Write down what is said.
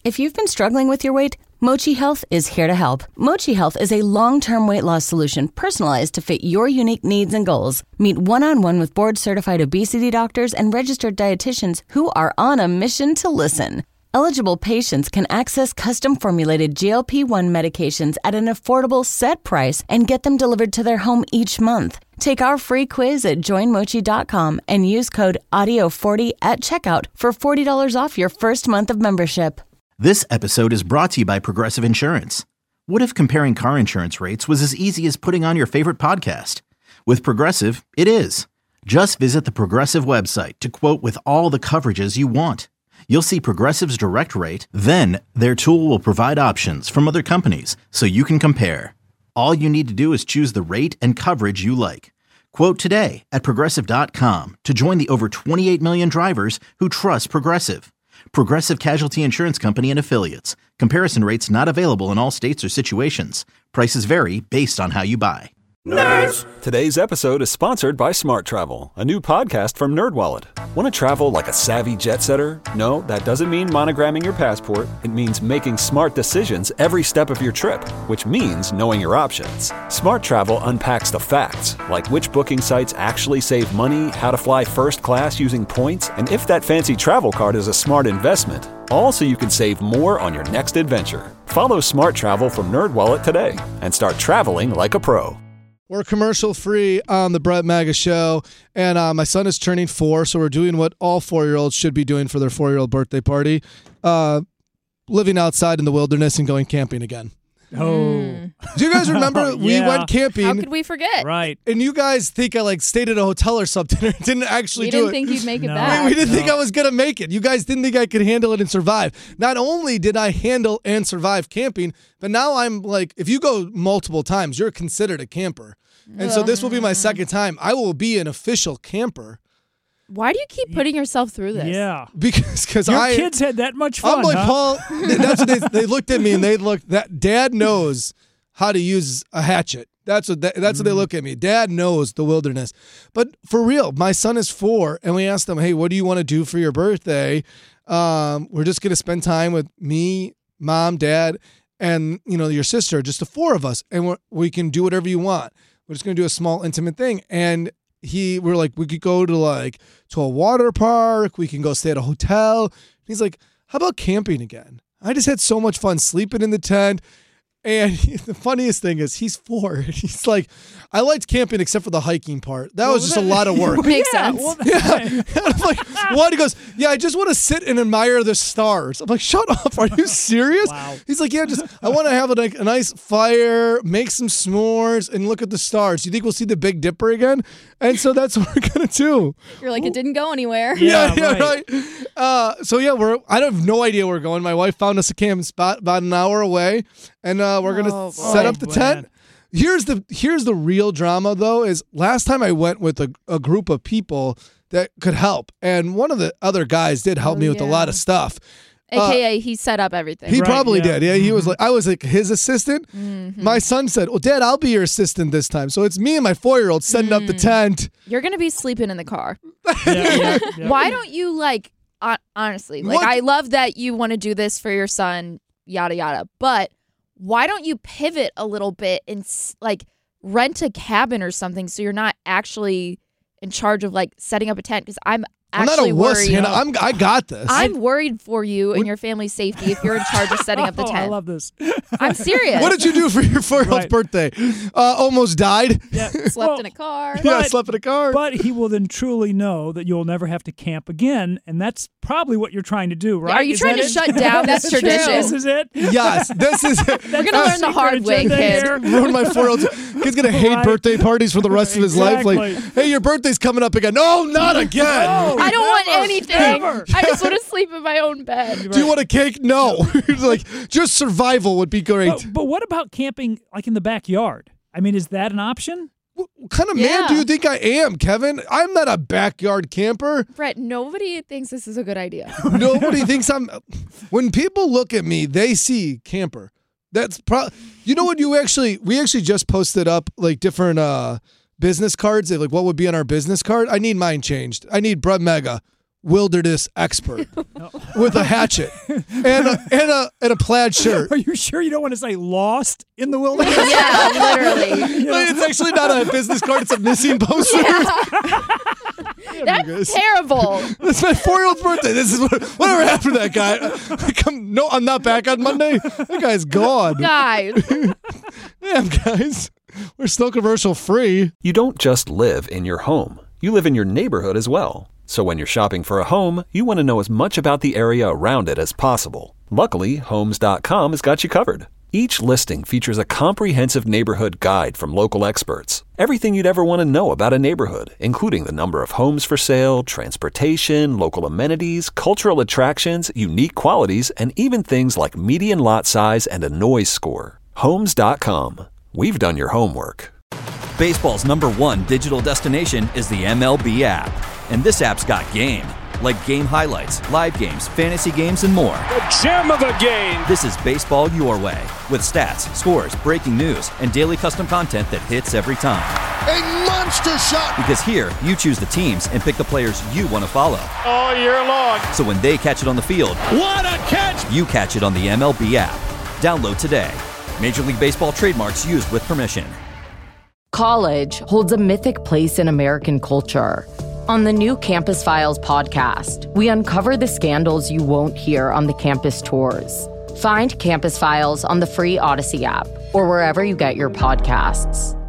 If you've been struggling with your weight, Mochi Health is here to help. Mochi Health is a long-term weight loss solution personalized to fit your unique needs and goals. Meet one-on-one with board-certified obesity doctors and registered dietitians who are on a mission to listen. Eligible patients can access custom-formulated GLP-1 medications at an affordable set price and get them delivered to their home each month. Take our free quiz at joinmochi.com and use code AUDIO40 at checkout for $40 off your first month of membership. This episode is brought to you by Progressive Insurance. What if comparing car insurance rates was as easy as putting on your favorite podcast? With Progressive, it is. Just visit the Progressive website to quote with all the coverages you want. You'll see Progressive's direct rate, then their tool will provide options from other companies so you can compare. All you need to do is choose the rate and coverage you like. Quote today at Progressive.com to join the over 28 million drivers who trust Progressive. Progressive Casualty Insurance Company and Affiliates. Comparison rates not available in all states or situations. Prices vary based on how you buy. Nerds! Today's episode is sponsored by Smart Travel, a new podcast from NerdWallet. Want to travel like a savvy jet setter? No, that doesn't mean monogramming your passport. It means making smart decisions every step of your trip, which means knowing your options. Smart Travel unpacks the facts, like which booking sites actually save money, how to fly first class using points, and if that fancy travel card is a smart investment. All so you can save more on your next adventure. Follow Smart Travel from NerdWallet today and start traveling like a pro. We're commercial free on the Brett Maga Show, and my son is turning 4, so we're doing what all 4-year-olds should be doing for their 4-year-old birthday party, living outside in the wilderness and going camping again. Oh. Do you guys remember we went camping? How could we forget? Right. And you guys think I stayed at a hotel or something and didn't actually do it. We didn't think you'd make it back. We didn't think I was going to make it. You guys didn't think I could handle it and survive. Not only did I handle and survive camping, but now I'm like, if you go multiple times, you're considered a camper. And so this will be my second time. I will be an official camper. Why do you keep putting yourself through this? Yeah. Because your kids had that much fun, I'm like, huh? Paul, that's what they looked at me and that Dad knows how to use a hatchet. That's what they look at me. Dad knows the wilderness. But for real, my son is 4, and we asked him, hey, what do you want to do for your birthday? We're just going to spend time with me, Mom, Dad, and your sister, just the 4 of us, and we can do whatever you want. We're just going to do a small intimate thing. And we're like, we could go to a water park. We can go stay at a hotel. He's like, how about camping again? I just had so much fun sleeping in the tent. And the funniest thing is he's 4. He's like, I liked camping except for the hiking part. That was just a lot of work. Makes sense. Yeah. I'm like, what? He goes, yeah, I just want to sit and admire the stars. I'm like, shut up. Are you serious? Wow. He's like, yeah, I want to have a nice fire, make some s'mores, and look at the stars. You think we'll see the Big Dipper again? And so that's what we're going to do. You're like, it didn't go anywhere. Yeah, right. So yeah, I have no idea where we're going. My wife found us a camping spot about an hour away, and we're gonna set up the tent. Here's the real drama though. Is last time I went with a group of people that could help, and one of the other guys did help me with a lot of stuff. AKA, he set up everything. He probably did. Yeah, he was I was like his assistant. Mm-hmm. My son said, well, Dad, I'll be your assistant this time. So it's me and my 4-year-old setting up the tent. You're going to be sleeping in the car. Yeah. Why don't you, honestly, I love that you want to do this for your son, yada, yada. But why don't you pivot a little bit and, rent a cabin or something so you're not actually in charge of, setting up a tent? Because I'm actually not a wuss, worried. Hannah. I got this. I'm worried for you and your family's safety if you're in charge of setting up the tent. I love this. I'm serious. What did you do for your 4-year-old's birthday? Almost died. Yeah. Slept in a car. Yeah, I slept in a car. But he will then truly know that you'll never have to camp again, and that's probably what you're trying to do, right? Are you trying to shut down this tradition? This is it? Yes, this is it. We're going to learn the hard way, kid. Ruin my 4-year-old. Kid's going to hate birthday parties for the rest of his life. Like, hey, your birthday's coming up again. No, not again. No, I don't want anything. Never. I just want to sleep in my own bed. Do you want a cake? No. Just survival would be great. But what about camping in the backyard? I mean, is that an option? What kind of man do you think I am, Kevin? I'm not a backyard camper. Brett, nobody thinks this is a good idea. Nobody thinks I'm... When people look at me, they see camper. That's you know what? We actually just posted up different business cards. What would be on our business card? I need mine changed. I need Brett Mega. wilderness expert with a hatchet and a plaid shirt. Are you sure you don't want to say lost in the wilderness? Yeah, literally. It's actually not a business card; it's a missing poster. That's terrible. It's my 4-year-old's birthday. This is whatever happened to that guy. No, I'm not back on Monday. That guy's gone. Guys. Damn, guys. We're still commercial free. You don't just live in your home. You live in your neighborhood as well. So when you're shopping for a home, you want to know as much about the area around it as possible. Luckily, Homes.com has got you covered. Each listing features a comprehensive neighborhood guide from local experts. Everything you'd ever want to know about a neighborhood, including the number of homes for sale, transportation, local amenities, cultural attractions, unique qualities, and even things like median lot size and a noise score. Homes.com. We've done your homework. Baseball's #1 digital destination is the MLB app. And this app's got game. Like game highlights, live games, fantasy games, and more. A gem of a game! This is baseball your way. With stats, scores, breaking news, and daily custom content that hits every time. A monster shot! Because here, you choose the teams and pick the players you want to follow. All year long. So when they catch it on the field, what a catch! You catch it on the MLB app. Download today. Major League Baseball trademarks used with permission. College holds a mythic place in American culture. On the new Campus Files podcast, we uncover the scandals you won't hear on the campus tours. Find Campus Files on the free Odyssey app or wherever you get your podcasts.